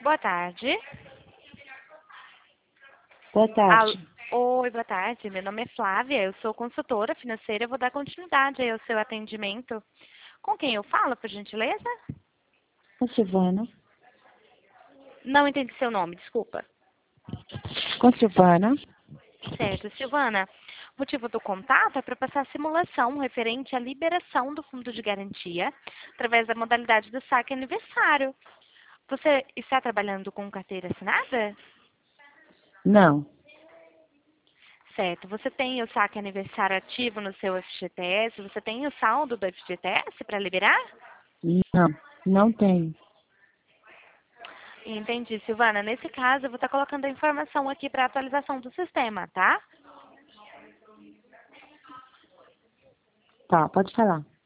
Boa tarde. Boa Al- tarde. Oi, boa tarde. Meu nome é Flávia, eu sou consultora financeira. Eu vou dar continuidade aí ao seu atendimento. Com quem eu falo, por gentileza? Com Silvana. Não entendi seu nome, desculpa. Com Silvana. Certo, Silvana. O motivo do contato é para passar a simulação referente à liberação do fundo de garantia através da modalidade do saque aniversário. Você está trabalhando com carteira assinada? Não. Certo. Você tem o saque aniversário ativo no seu FGTS? Você tem o saldo do FGTS para liberar? Não. Não tenho. Entendi, Silvana. Nesse caso, eu vou estar colocando a informação aqui para atualização do sistema, tá? Tá, pode falar.